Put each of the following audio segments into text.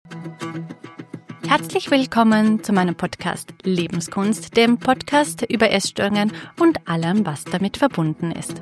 Herzlich willkommen zu meinem Podcast Lebenskunst, dem Podcast über Essstörungen und allem, was damit verbunden ist.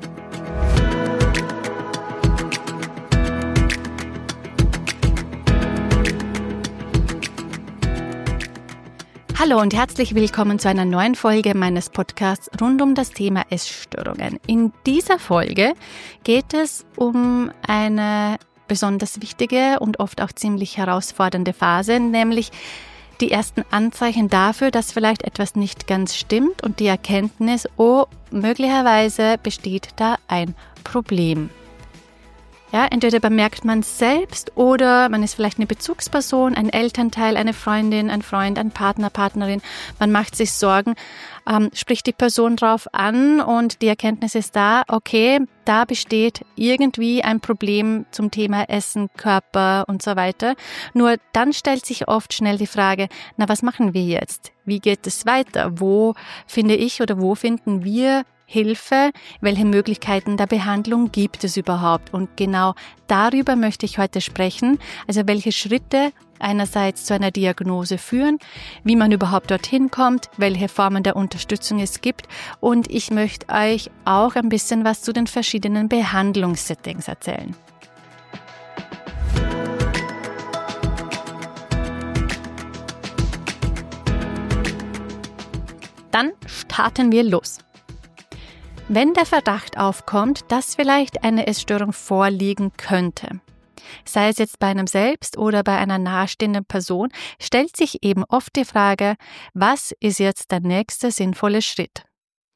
Hallo und herzlich willkommen zu einer neuen Folge meines Podcasts rund um das Thema Essstörungen. In dieser Folge geht es um eine besonders wichtige und oft auch ziemlich herausfordernde Phase, nämlich die ersten Anzeichen dafür, dass vielleicht etwas nicht ganz stimmt und die Erkenntnis, oh, möglicherweise besteht da ein Problem. Ja, entweder bemerkt man es selbst oder man ist vielleicht eine Bezugsperson, ein Elternteil, eine Freundin, ein Freund, ein Partner, Partnerin. Man macht sich Sorgen, spricht die Person drauf an und die Erkenntnis ist da, okay, da besteht irgendwie ein Problem zum Thema Essen, Körper und so weiter. Nur dann stellt sich oft schnell die Frage, na, was machen wir jetzt? Wie geht es weiter? Wo finde ich oder wo finden wir Hilfe? Welche Möglichkeiten der Behandlung gibt es überhaupt? Und genau darüber möchte ich heute sprechen. Also welche Schritte einerseits zu einer Diagnose führen, wie man überhaupt dorthin kommt, welche Formen der Unterstützung es gibt. Und ich möchte euch auch ein bisschen was zu den verschiedenen Behandlungssettings erzählen. Dann starten wir los. Wenn der Verdacht aufkommt, dass vielleicht eine Essstörung vorliegen könnte, sei es jetzt bei einem selbst oder bei einer nahestehenden Person, stellt sich eben oft die Frage, was ist jetzt der nächste sinnvolle Schritt?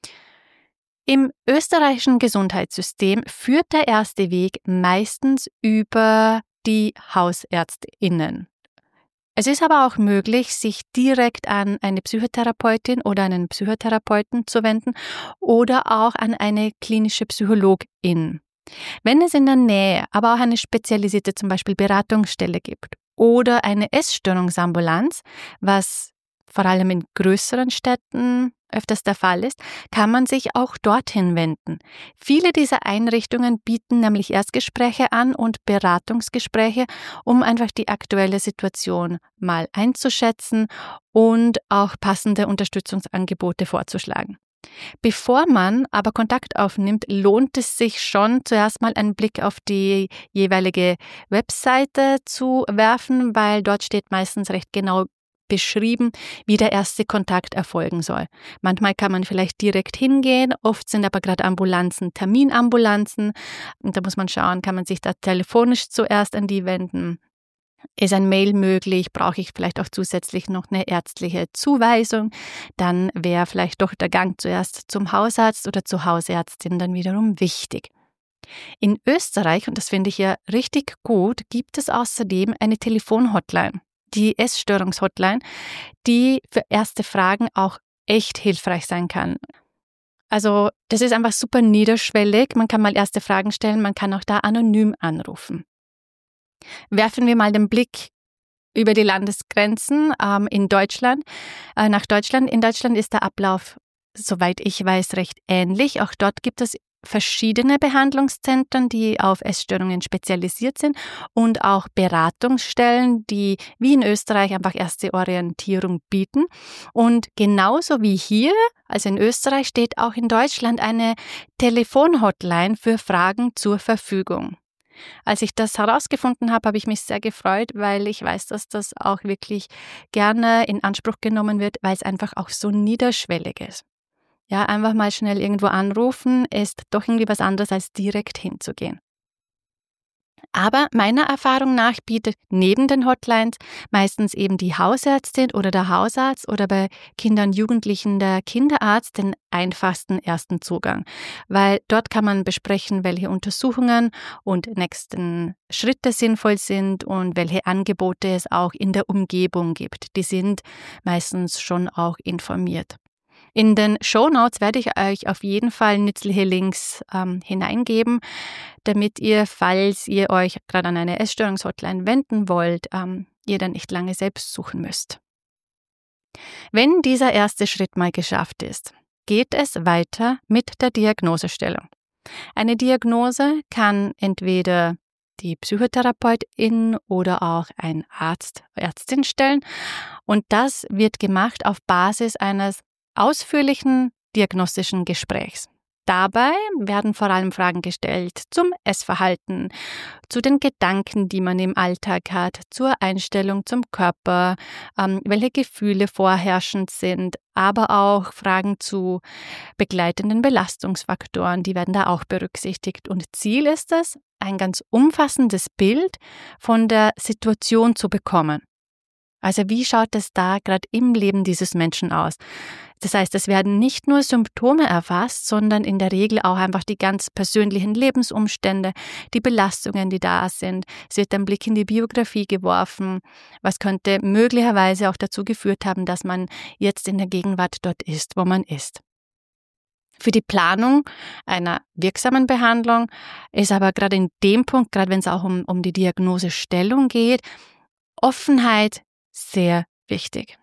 Im österreichischen Gesundheitssystem führt der erste Weg meistens über die HausärztInnen. Es ist aber auch möglich, sich direkt an eine Psychotherapeutin oder einen Psychotherapeuten zu wenden oder auch an eine klinische Psychologin. Wenn es in der Nähe aber auch eine spezialisierte zum Beispiel Beratungsstelle gibt oder eine Essstörungsambulanz, was vor allem in größeren Städten öfters der Fall ist, kann man sich auch dorthin wenden. Viele dieser Einrichtungen bieten nämlich Erstgespräche an und Beratungsgespräche, um einfach die aktuelle Situation mal einzuschätzen und auch passende Unterstützungsangebote vorzuschlagen. Bevor man aber Kontakt aufnimmt, lohnt es sich schon, zuerst mal einen Blick auf die jeweilige Webseite zu werfen, weil dort steht meistens recht genau beschrieben, wie der erste Kontakt erfolgen soll. Manchmal kann man vielleicht direkt hingehen, oft sind aber gerade Ambulanzen Terminambulanzen und da muss man schauen, kann man sich da telefonisch zuerst an die wenden. Ist ein Mail möglich? Brauche ich vielleicht auch zusätzlich noch eine ärztliche Zuweisung? Dann wäre vielleicht doch der Gang zuerst zum Hausarzt oder zur Hausärztin dann wiederum wichtig. In Österreich, und das finde ich ja richtig gut, gibt es außerdem eine Telefonhotline. Die Essstörungshotline, die für erste Fragen auch echt hilfreich sein kann. Also das ist einfach super niederschwellig, man kann mal erste Fragen stellen, man kann auch da anonym anrufen. Werfen wir mal den Blick über die Landesgrenzen in Deutschland, nach Deutschland. In Deutschland ist der Ablauf, soweit ich weiß, recht ähnlich. Auch dort gibt es verschiedene Behandlungszentren, die auf Essstörungen spezialisiert sind und auch Beratungsstellen, die wie in Österreich einfach erste Orientierung bieten. Und genauso wie hier, also in Österreich, steht auch in Deutschland eine Telefonhotline für Fragen zur Verfügung. Als ich das herausgefunden habe, habe ich mich sehr gefreut, weil ich weiß, dass das auch wirklich gerne in Anspruch genommen wird, weil es einfach auch so niederschwellig ist. Ja, einfach mal schnell irgendwo anrufen ist doch irgendwie was anderes, als direkt hinzugehen. Aber meiner Erfahrung nach bietet neben den Hotlines meistens eben die Hausärztin oder der Hausarzt oder bei Kindern und Jugendlichen der Kinderarzt den einfachsten ersten Zugang, weil dort kann man besprechen, welche Untersuchungen und nächsten Schritte sinnvoll sind und welche Angebote es auch in der Umgebung gibt. Die sind meistens schon auch informiert. In den Shownotes werde ich euch auf jeden Fall nützliche Links hineingeben, damit ihr, falls ihr euch gerade an eine Essstörungshotline wenden wollt, ihr dann nicht lange selbst suchen müsst. Wenn dieser erste Schritt mal geschafft ist, geht es weiter mit der Diagnosestellung. Eine Diagnose kann entweder die Psychotherapeutin oder auch ein Arzt, Ärztin stellen. Und das wird gemacht auf Basis eines ausführlichen diagnostischen Gesprächs. Dabei werden vor allem Fragen gestellt zum Essverhalten, zu den Gedanken, die man im Alltag hat, zur Einstellung zum Körper, welche Gefühle vorherrschend sind, aber auch Fragen zu begleitenden Belastungsfaktoren, die werden da auch berücksichtigt. Und Ziel ist es, ein ganz umfassendes Bild von der Situation zu bekommen. Also wie schaut es da gerade im Leben dieses Menschen aus? Das heißt, es werden nicht nur Symptome erfasst, sondern in der Regel auch einfach die ganz persönlichen Lebensumstände, die Belastungen, die da sind. Es wird ein Blick in die Biografie geworfen. Was könnte möglicherweise auch dazu geführt haben, dass man jetzt in der Gegenwart dort ist, wo man ist. Für die Planung einer wirksamen Behandlung ist aber gerade in dem Punkt, gerade wenn es auch um die Diagnosestellung geht, Offenheit sehr wichtig.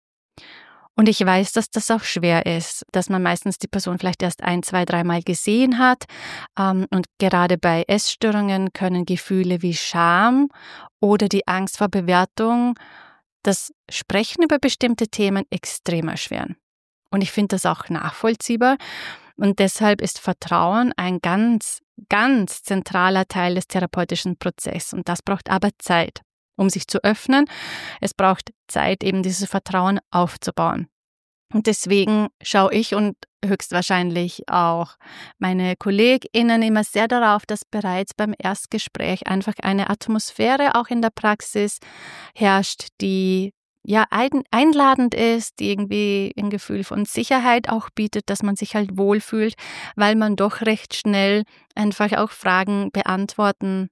Und ich weiß, dass das auch schwer ist, dass man meistens die Person vielleicht erst 1, 2, 3 Mal gesehen hat. Und gerade bei Essstörungen können Gefühle wie Scham oder die Angst vor Bewertung das Sprechen über bestimmte Themen extrem erschweren. Und ich finde das auch nachvollziehbar. Und deshalb ist Vertrauen ein ganz, ganz zentraler Teil des therapeutischen Prozesses. Und das braucht aber Zeit, um sich zu öffnen. Es braucht Zeit, eben dieses Vertrauen aufzubauen. Und deswegen schaue ich und höchstwahrscheinlich auch meine KollegInnen immer sehr darauf, dass bereits beim Erstgespräch einfach eine Atmosphäre auch in der Praxis herrscht, die ja einladend ist, die irgendwie ein Gefühl von Sicherheit auch bietet, dass man sich halt wohlfühlt, weil man doch recht schnell einfach auch Fragen beantworten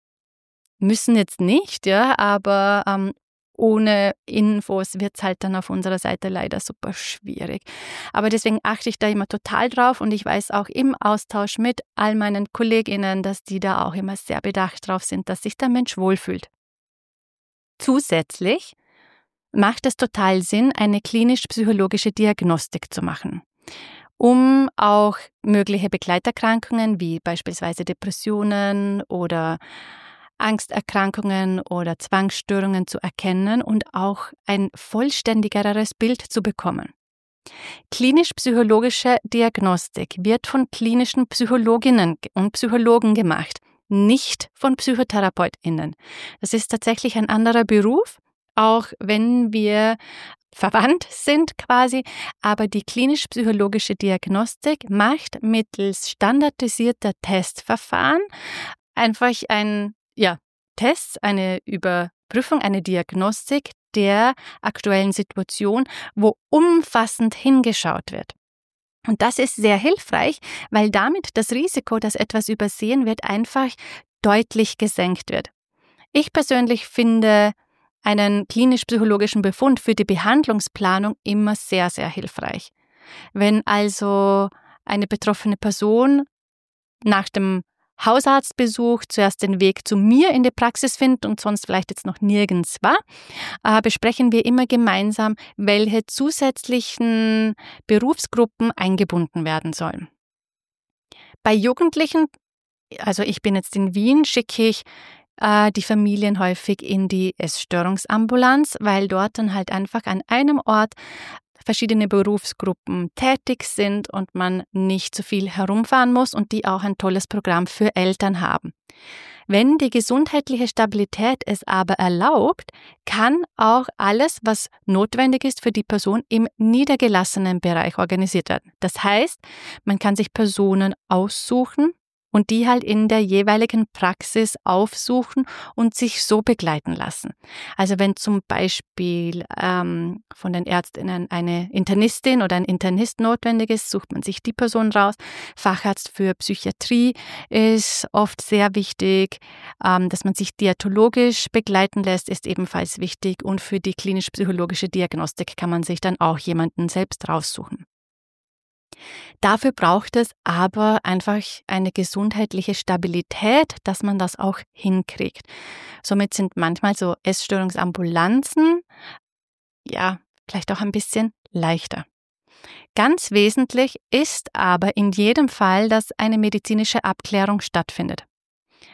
müssen jetzt nicht, ja, aber ohne Infos wird es halt dann auf unserer Seite leider super schwierig. Aber deswegen achte ich da immer total drauf und ich weiß auch im Austausch mit all meinen KollegInnen, dass die da auch immer sehr bedacht drauf sind, dass sich der Mensch wohlfühlt. Zusätzlich macht es total Sinn, eine klinisch-psychologische Diagnostik zu machen, um auch mögliche Begleiterkrankungen wie beispielsweise Depressionen oder Angsterkrankungen oder Zwangsstörungen zu erkennen und auch ein vollständigeres Bild zu bekommen. Klinisch-psychologische Diagnostik wird von klinischen Psychologinnen und Psychologen gemacht, nicht von PsychotherapeutInnen. Das ist tatsächlich ein anderer Beruf, auch wenn wir verwandt sind quasi, aber die klinisch-psychologische Diagnostik macht mittels standardisierter Testverfahren einfach Tests, eine Überprüfung, eine Diagnostik der aktuellen Situation, wo umfassend hingeschaut wird. Und das ist sehr hilfreich, weil damit das Risiko, dass etwas übersehen wird, einfach deutlich gesenkt wird. Ich persönlich finde einen klinisch-psychologischen Befund für die Behandlungsplanung immer sehr, sehr hilfreich. Wenn also eine betroffene Person nach dem Hausarztbesuch zuerst den Weg zu mir in die Praxis findet und sonst vielleicht jetzt noch nirgends war, besprechen wir immer gemeinsam, welche zusätzlichen Berufsgruppen eingebunden werden sollen. Bei Jugendlichen, also ich bin jetzt in Wien, schicke ich die Familien häufig in die Essstörungsambulanz, weil dort dann halt einfach an einem Ort verschiedene Berufsgruppen tätig sind und man nicht so viel herumfahren muss und die auch ein tolles Programm für Eltern haben. Wenn die gesundheitliche Stabilität es aber erlaubt, kann auch alles, was notwendig ist für die Person, im niedergelassenen Bereich organisiert werden. Das heißt, man kann sich Personen aussuchen und die halt in der jeweiligen Praxis aufsuchen und sich so begleiten lassen. Also wenn zum Beispiel von den Ärztinnen eine Internistin oder ein Internist notwendig ist, sucht man sich die Person raus. Facharzt für Psychiatrie ist oft sehr wichtig. Dass man sich diätologisch begleiten lässt, ist ebenfalls wichtig. Und für die klinisch-psychologische Diagnostik kann man sich dann auch jemanden selbst raussuchen. Dafür braucht es aber einfach eine gesundheitliche Stabilität, dass man das auch hinkriegt. Somit sind manchmal so Essstörungsambulanzen, vielleicht auch ein bisschen leichter. Ganz wesentlich ist aber in jedem Fall, dass eine medizinische Abklärung stattfindet.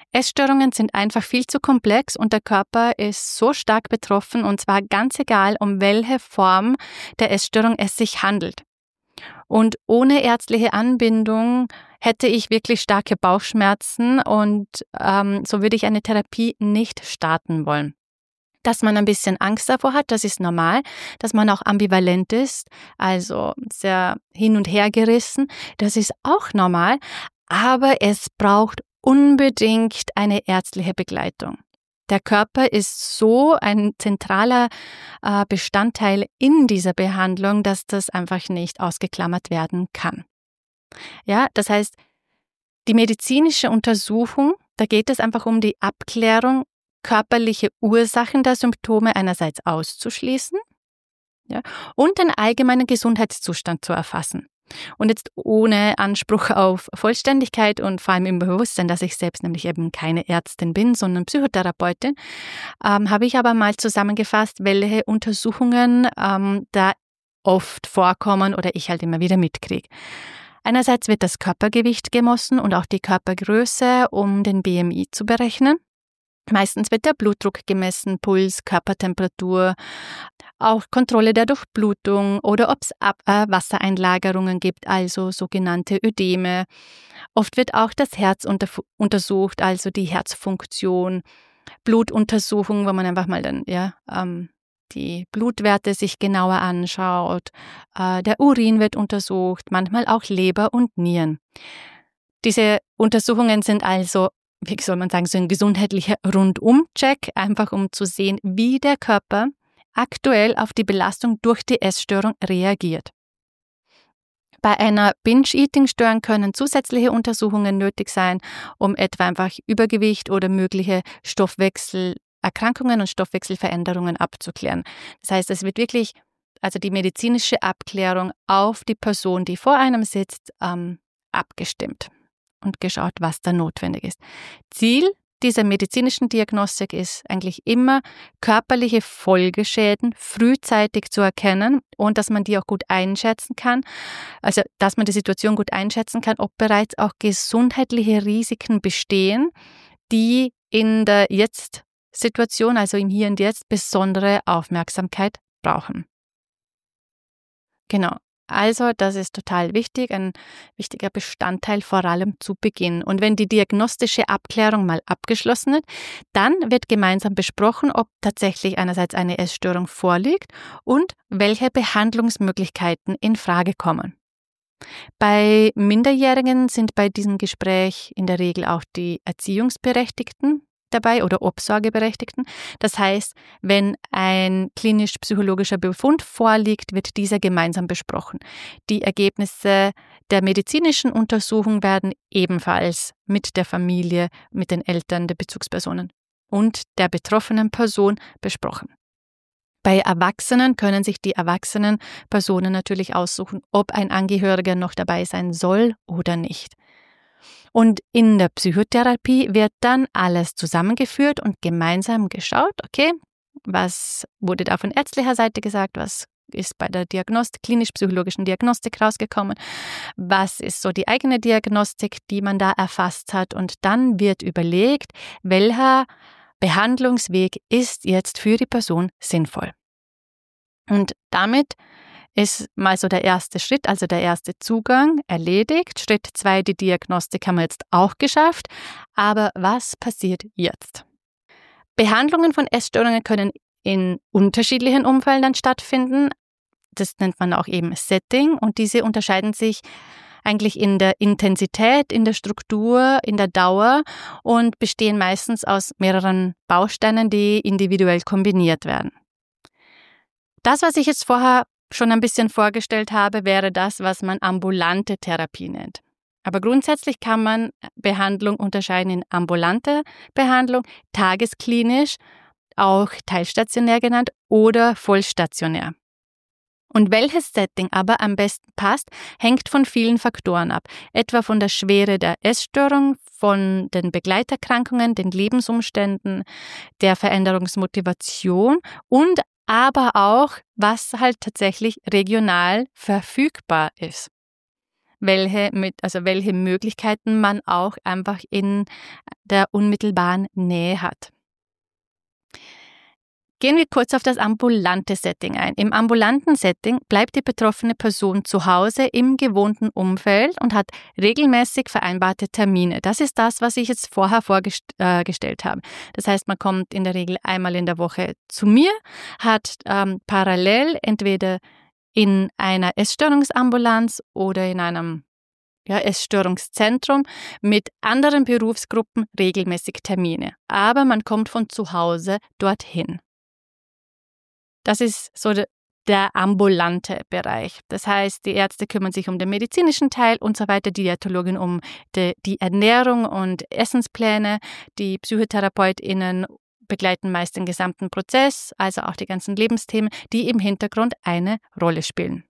Essstörungen sind einfach viel zu komplex und der Körper ist so stark betroffen, und zwar ganz egal, um welche Form der Essstörung es sich handelt. Und ohne ärztliche Anbindung hätte ich wirklich starke Bauchschmerzen und so würde ich eine Therapie nicht starten wollen. Dass man ein bisschen Angst davor hat, das ist normal. Dass man auch ambivalent ist, also sehr hin und her gerissen, das ist auch normal. Aber es braucht unbedingt eine ärztliche Begleitung. Der Körper ist so ein zentraler Bestandteil in dieser Behandlung, dass das einfach nicht ausgeklammert werden kann. Ja, das heißt, die medizinische Untersuchung, da geht es einfach um die Abklärung, körperliche Ursachen der Symptome einerseits auszuschließen, ja, und den allgemeinen Gesundheitszustand zu erfassen. Und jetzt ohne Anspruch auf Vollständigkeit und vor allem im Bewusstsein, dass ich selbst nämlich eben keine Ärztin bin, sondern Psychotherapeutin, habe ich aber mal zusammengefasst, welche Untersuchungen da oft vorkommen oder ich halt immer wieder mitkriege. Einerseits wird das Körpergewicht gemessen und auch die Körpergröße, um den BMI zu berechnen. Meistens wird der Blutdruck gemessen, Puls, Körpertemperatur, auch Kontrolle der Durchblutung oder ob es Wassereinlagerungen gibt, also sogenannte Ödeme. Oft wird auch das Herz untersucht, also die Herzfunktion, Blutuntersuchungen, wo man einfach mal dann die Blutwerte sich genauer anschaut. Der Urin wird untersucht, manchmal auch Leber und Nieren. Diese Untersuchungen sind also, wie soll man sagen, so ein gesundheitlicher Rundum-Check, einfach um zu sehen, wie der Körper aktuell auf die Belastung durch die Essstörung reagiert. Bei einer Binge-Eating-Störung können zusätzliche Untersuchungen nötig sein, um etwa einfach Übergewicht oder mögliche Stoffwechselerkrankungen und Stoffwechselveränderungen abzuklären. Das heißt, es wird wirklich, also die medizinische Abklärung auf die Person, die vor einem sitzt, abgestimmt und geschaut, was da notwendig ist. Ziel dieser medizinischen Diagnostik ist eigentlich immer, körperliche Folgeschäden frühzeitig zu erkennen und dass man die auch gut einschätzen kann. Also, dass man die Situation gut einschätzen kann, ob bereits auch gesundheitliche Risiken bestehen, die in der Jetzt-Situation, also im Hier und Jetzt, besondere Aufmerksamkeit brauchen. Genau. Also das ist total wichtig, ein wichtiger Bestandteil vor allem zu Beginn. Und wenn die diagnostische Abklärung mal abgeschlossen ist, dann wird gemeinsam besprochen, ob tatsächlich einerseits eine Essstörung vorliegt und welche Behandlungsmöglichkeiten in Frage kommen. Bei Minderjährigen sind bei diesem Gespräch in der Regel auch die Erziehungsberechtigten dabei oder Obsorgeberechtigten. Das heißt, wenn ein klinisch-psychologischer Befund vorliegt, wird dieser gemeinsam besprochen. Die Ergebnisse der medizinischen Untersuchung werden ebenfalls mit der Familie, mit den Eltern der Bezugspersonen und der betroffenen Person besprochen. Bei Erwachsenen können sich die erwachsenen Personen natürlich aussuchen, ob ein Angehöriger noch dabei sein soll oder nicht. Und in der Psychotherapie wird dann alles zusammengeführt und gemeinsam geschaut, okay, was wurde da von ärztlicher Seite gesagt, was ist bei der klinisch-psychologischen Diagnostik rausgekommen, was ist so die eigene Diagnostik, die man da erfasst hat, und dann wird überlegt, welcher Behandlungsweg ist jetzt für die Person sinnvoll. Und damit ist mal so der erste Schritt, also der erste Zugang, erledigt. Schritt 2, die Diagnostik haben wir jetzt auch geschafft. Aber was passiert jetzt? Behandlungen von Essstörungen können in unterschiedlichen Umfeldern stattfinden. Das nennt man auch eben Setting, und diese unterscheiden sich eigentlich in der Intensität, in der Struktur, in der Dauer und bestehen meistens aus mehreren Bausteinen, die individuell kombiniert werden. Das, was ich jetzt vorher schon ein bisschen vorgestellt habe, wäre das, was man ambulante Therapie nennt. Aber grundsätzlich kann man Behandlung unterscheiden in ambulante Behandlung, tagesklinisch, auch teilstationär genannt, oder vollstationär. Und welches Setting aber am besten passt, hängt von vielen Faktoren ab, etwa von der Schwere der Essstörung, von den Begleiterkrankungen, den Lebensumständen, der Veränderungsmotivation und aber auch, was halt tatsächlich regional verfügbar ist. welche Möglichkeiten man auch einfach in der unmittelbaren Nähe hat. Gehen wir kurz auf das ambulante Setting ein. Im ambulanten Setting bleibt die betroffene Person zu Hause im gewohnten Umfeld und hat regelmäßig vereinbarte Termine. Das ist das, was ich jetzt vorher vorgestellt habe. Das heißt, man kommt in der Regel einmal in der Woche zu mir, hat parallel entweder in einer Essstörungsambulanz oder in einem Essstörungszentrum mit anderen Berufsgruppen regelmäßig Termine. Aber man kommt von zu Hause dorthin. Das ist so der ambulante Bereich. Das heißt, die Ärzte kümmern sich um den medizinischen Teil und so weiter, die Diätologin um die Ernährung und Essenspläne, die PsychotherapeutInnen begleiten meist den gesamten Prozess, also auch die ganzen Lebensthemen, die im Hintergrund eine Rolle spielen.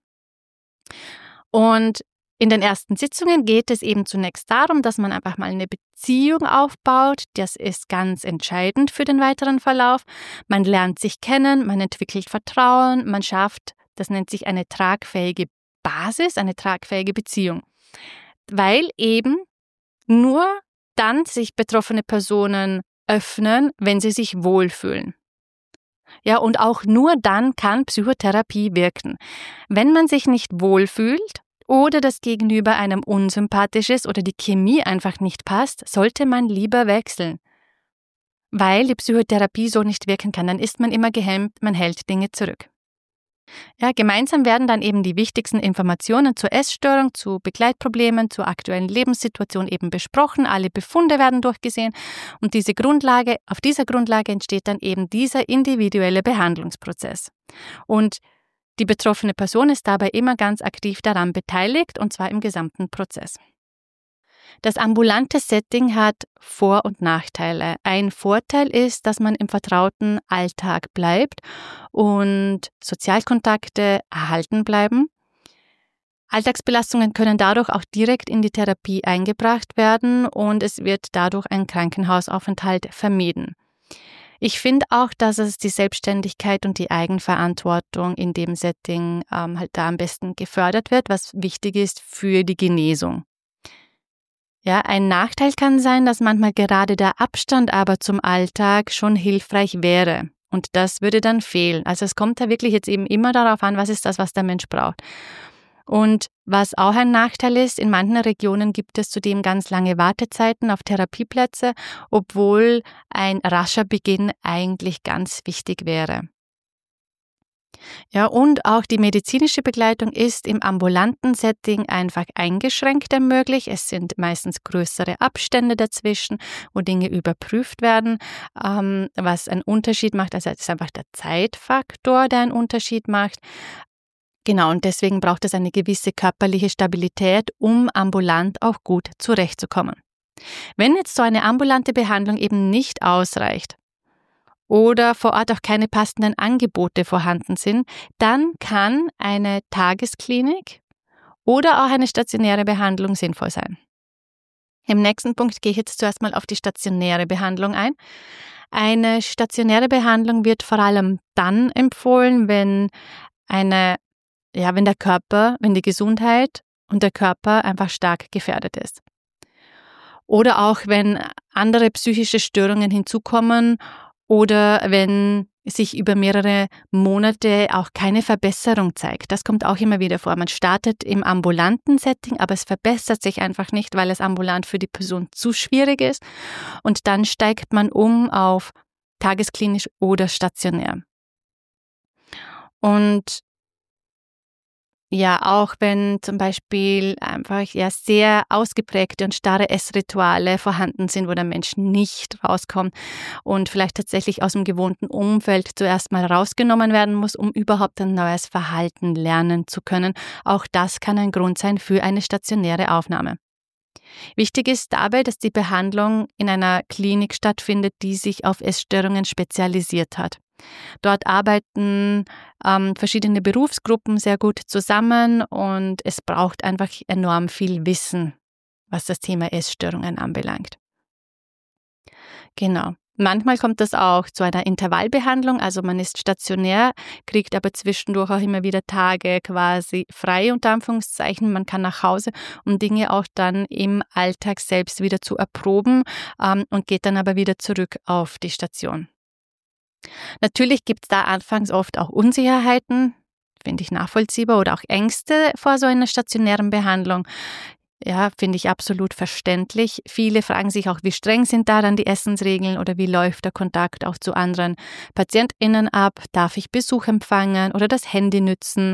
Und in den ersten Sitzungen geht es eben zunächst darum, dass man einfach mal eine Beziehung aufbaut. Das ist ganz entscheidend für den weiteren Verlauf. Man lernt sich kennen, man entwickelt Vertrauen, man schafft, das nennt sich eine tragfähige Basis, eine tragfähige Beziehung. Weil eben nur dann sich betroffene Personen öffnen, wenn sie sich wohlfühlen. Ja, und auch nur dann kann Psychotherapie wirken. Wenn man sich nicht wohlfühlt, oder das Gegenüber einem unsympathisch ist oder die Chemie einfach nicht passt, sollte man lieber wechseln. Weil die Psychotherapie so nicht wirken kann, dann ist man immer gehemmt, man hält Dinge zurück. Ja, gemeinsam werden dann eben die wichtigsten Informationen zur Essstörung, zu Begleitproblemen, zur aktuellen Lebenssituation eben besprochen, alle Befunde werden durchgesehen und auf dieser Grundlage entsteht dann eben dieser individuelle Behandlungsprozess. Und die betroffene Person ist dabei immer ganz aktiv daran beteiligt, und zwar im gesamten Prozess. Das ambulante Setting hat Vor- und Nachteile. Ein Vorteil ist, dass man im vertrauten Alltag bleibt und Sozialkontakte erhalten bleiben. Alltagsbelastungen können dadurch auch direkt in die Therapie eingebracht werden und es wird dadurch ein Krankenhausaufenthalt vermieden. Ich finde auch, dass es die Selbstständigkeit und die Eigenverantwortung in dem Setting halt da am besten gefördert wird, was wichtig ist für die Genesung. Ja, ein Nachteil kann sein, dass manchmal gerade der Abstand aber zum Alltag schon hilfreich wäre. Und das würde dann fehlen. Also es kommt da wirklich jetzt eben immer darauf an, was ist das, was der Mensch braucht. Und was auch ein Nachteil ist, in manchen Regionen gibt es zudem ganz lange Wartezeiten auf Therapieplätze, obwohl ein rascher Beginn eigentlich ganz wichtig wäre. Ja, und auch die medizinische Begleitung ist im ambulanten Setting einfach eingeschränkter möglich. Es sind meistens größere Abstände dazwischen, wo Dinge überprüft werden, was einen Unterschied macht. Also es ist einfach der Zeitfaktor, der einen Unterschied macht. Genau, und deswegen braucht es eine gewisse körperliche Stabilität, um ambulant auch gut zurechtzukommen. Wenn jetzt so eine ambulante Behandlung eben nicht ausreicht oder vor Ort auch keine passenden Angebote vorhanden sind, dann kann eine Tagesklinik oder auch eine stationäre Behandlung sinnvoll sein. Im nächsten Punkt gehe ich jetzt zuerst mal auf die stationäre Behandlung ein. Eine stationäre Behandlung wird vor allem dann empfohlen, wenn die Gesundheit und der Körper einfach stark gefährdet ist. Oder auch wenn andere psychische Störungen hinzukommen oder wenn sich über mehrere Monate auch keine Verbesserung zeigt. Das kommt auch immer wieder vor. Man startet im ambulanten Setting, aber es verbessert sich einfach nicht, weil es ambulant für die Person zu schwierig ist. Und dann steigt man um auf tagesklinisch oder stationär. Und ja, auch wenn zum Beispiel einfach sehr ausgeprägte und starre Essrituale vorhanden sind, wo der Mensch nicht rauskommt und vielleicht tatsächlich aus dem gewohnten Umfeld zuerst mal rausgenommen werden muss, um überhaupt ein neues Verhalten lernen zu können. Auch das kann ein Grund sein für eine stationäre Aufnahme. Wichtig ist dabei, dass die Behandlung in einer Klinik stattfindet, die sich auf Essstörungen spezialisiert hat. Dort arbeiten verschiedene Berufsgruppen sehr gut zusammen und es braucht einfach enorm viel Wissen, was das Thema Essstörungen anbelangt. Genau. Manchmal kommt das auch zu einer Intervallbehandlung, also man ist stationär, kriegt aber zwischendurch auch immer wieder Tage quasi frei, unter Anführungszeichen. Man kann nach Hause, um Dinge auch dann im Alltag selbst wieder zu erproben und geht dann aber wieder zurück auf die Station. Natürlich gibt es da anfangs oft auch Unsicherheiten, finde ich nachvollziehbar, oder auch Ängste vor so einer stationären Behandlung. Ja, finde ich absolut verständlich. Viele fragen sich auch, wie streng sind da dann die Essensregeln oder wie läuft der Kontakt auch zu anderen PatientInnen ab? Darf ich Besuch empfangen oder das Handy nützen?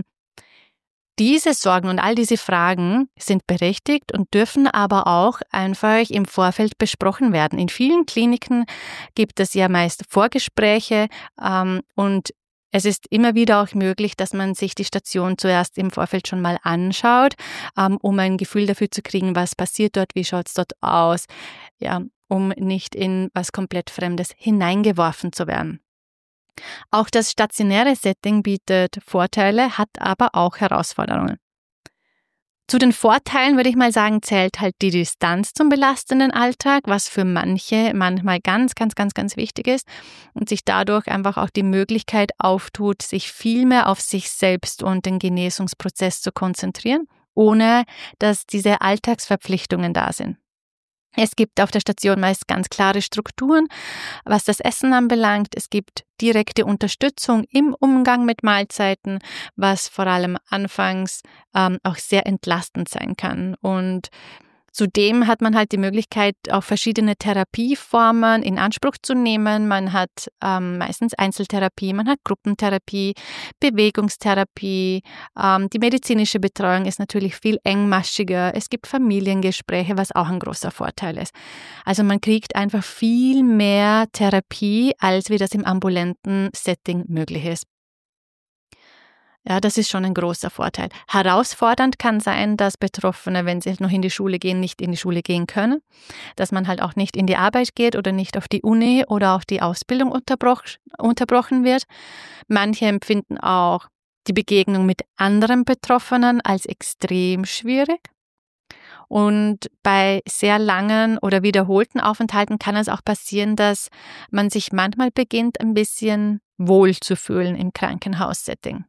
Diese Sorgen und all diese Fragen sind berechtigt und dürfen aber auch einfach im Vorfeld besprochen werden. In vielen Kliniken gibt es ja meist Vorgespräche und es ist immer wieder auch möglich, dass man sich die Station zuerst im Vorfeld schon mal anschaut, um ein Gefühl dafür zu kriegen, was passiert dort, wie schaut es dort aus, ja, um nicht in was komplett Fremdes hineingeworfen zu werden. Auch das stationäre Setting bietet Vorteile, hat aber auch Herausforderungen. Zu den Vorteilen würde ich mal sagen, zählt halt die Distanz zum belastenden Alltag, was für manche manchmal ganz wichtig ist und sich dadurch einfach auch die Möglichkeit auftut, sich viel mehr auf sich selbst und den Genesungsprozess zu konzentrieren, ohne dass diese Alltagsverpflichtungen da sind. Es gibt auf der Station meist ganz klare Strukturen, was das Essen anbelangt. Es gibt direkte Unterstützung im Umgang mit Mahlzeiten, was vor allem anfangs auch sehr entlastend sein kann. Und zudem hat man halt die Möglichkeit, auch verschiedene Therapieformen in Anspruch zu nehmen. Man hat meistens Einzeltherapie, man hat Gruppentherapie, Bewegungstherapie. Die medizinische Betreuung ist natürlich viel engmaschiger. Es gibt Familiengespräche, was auch ein großer Vorteil ist. Also man kriegt einfach viel mehr Therapie, als wie das im ambulanten Setting möglich ist. Ja, das ist schon ein großer Vorteil. Herausfordernd kann sein, dass Betroffene, wenn sie noch in die Schule gehen, nicht in die Schule gehen können, dass man halt auch nicht in die Arbeit geht oder nicht auf die Uni oder auch die Ausbildung unterbrochen wird. Manche empfinden auch die Begegnung mit anderen Betroffenen als extrem schwierig. Und bei sehr langen oder wiederholten Aufenthalten kann es auch passieren, dass man sich manchmal beginnt, ein bisschen wohl zu fühlen im Krankenhaussetting.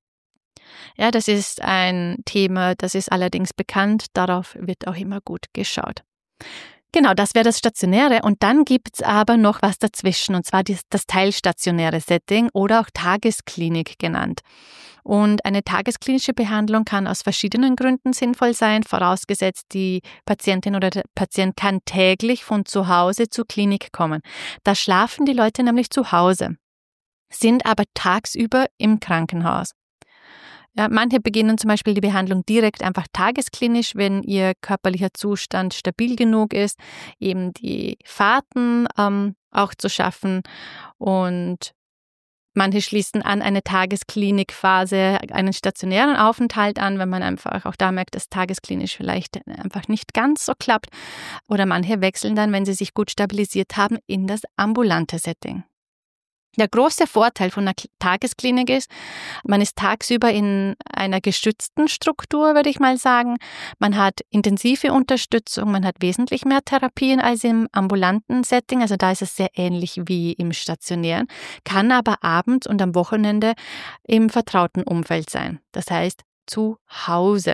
Ja, das ist ein Thema, das ist allerdings bekannt. Darauf wird auch immer gut geschaut. Genau, das wäre das Stationäre. Und dann gibt es aber noch was dazwischen, und zwar das teilstationäre Setting oder auch Tagesklinik genannt. Und eine tagesklinische Behandlung kann aus verschiedenen Gründen sinnvoll sein, vorausgesetzt die Patientin oder der Patient kann täglich von zu Hause zur Klinik kommen. Da schlafen die Leute nämlich zu Hause, sind aber tagsüber im Krankenhaus. Ja, manche beginnen zum Beispiel die Behandlung direkt einfach tagesklinisch, wenn ihr körperlicher Zustand stabil genug ist, eben die Fahrten auch zu schaffen. Und manche schließen an eine Tagesklinikphase einen stationären Aufenthalt an, wenn man einfach auch da merkt, dass tagesklinisch vielleicht einfach nicht ganz so klappt. Oder manche wechseln dann, wenn sie sich gut stabilisiert haben, in das ambulante Setting. Der große Vorteil von einer Tagesklinik ist, man ist tagsüber in einer geschützten Struktur, würde ich mal sagen. Man hat intensive Unterstützung, man hat wesentlich mehr Therapien als im ambulanten Setting. Also da ist es sehr ähnlich wie im stationären, kann aber abends und am Wochenende im vertrauten Umfeld sein. Das heißt zu Hause.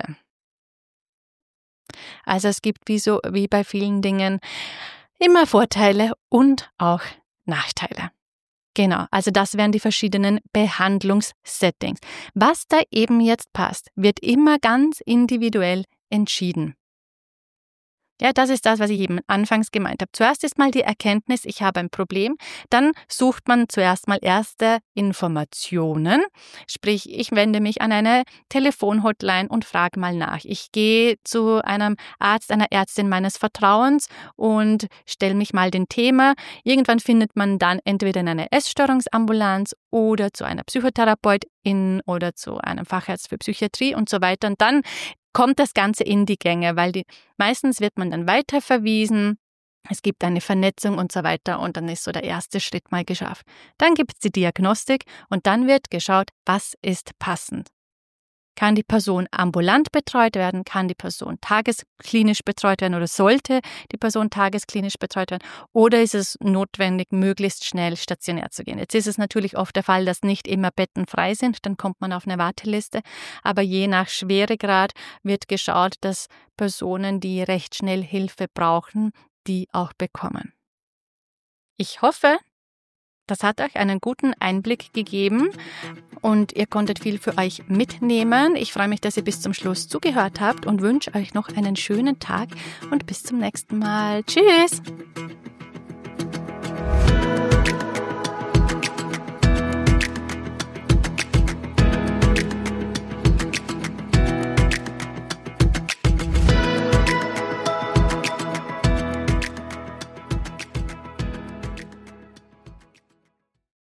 Also es gibt wie bei vielen Dingen immer Vorteile und auch Nachteile. Genau, also das wären die verschiedenen Behandlungssettings. Was da eben jetzt passt, wird immer ganz individuell entschieden. Ja, das ist das, was ich eben anfangs gemeint habe. Zuerst ist mal die Erkenntnis, ich habe ein Problem. Dann sucht man zuerst mal erste Informationen. Sprich, ich wende mich an eine Telefonhotline und frage mal nach. Ich gehe zu einem Arzt, einer Ärztin meines Vertrauens und stelle mich mal dem Thema. Irgendwann findet man dann entweder in einer Essstörungsambulanz oder zu einer Psychotherapeutin oder zu einem Facharzt für Psychiatrie und so weiter. Und dann kommt das Ganze in die Gänge, weil meistens wird man dann weiterverwiesen, es gibt eine Vernetzung und so weiter und dann ist so der erste Schritt mal geschafft. Dann gibt es die Diagnostik und dann wird geschaut, was ist passend. Kann die Person ambulant betreut werden? Kann die Person tagesklinisch betreut werden oder sollte die Person tagesklinisch betreut werden? Oder ist es notwendig, möglichst schnell stationär zu gehen? Jetzt ist es natürlich oft der Fall, dass nicht immer Betten frei sind, dann kommt man auf eine Warteliste, aber je nach Schweregrad wird geschaut, dass Personen, die recht schnell Hilfe brauchen, die auch bekommen. Ich hoffe, das hat euch einen guten Einblick gegeben und ihr konntet viel für euch mitnehmen. Ich freue mich, dass ihr bis zum Schluss zugehört habt und wünsche euch noch einen schönen Tag und bis zum nächsten Mal. Tschüss!